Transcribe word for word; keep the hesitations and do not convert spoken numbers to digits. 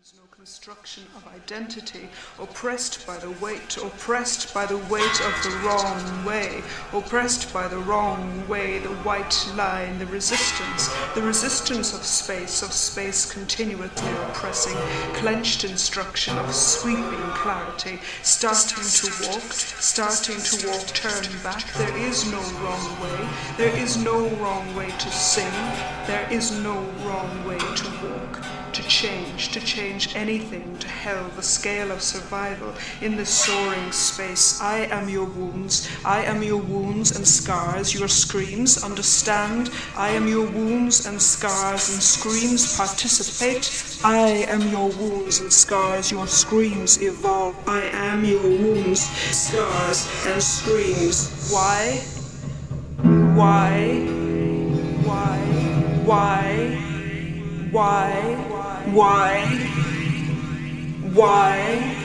There's no construction of identity, oppressed by the weight, oppressed by the weight of the wrong way, oppressed by the wrong way, the white line, the resistance, the resistance of space, of space continually oppressing, clenched instruction of sweeping clarity, starting to walk, starting to walk, turn back. There is no wrong way, there is no wrong way to sing, there is no wrong way to walk. To change, to change anything, to hell, the scale of survival in this soaring space. I am your wounds, I am your wounds and scars, your screams, understand? I am your wounds and scars and screams, participate. I am your wounds and scars, your screams evolve. I am your wounds, scars and screams. Why? Why? Why? Why? Why? Why? Why?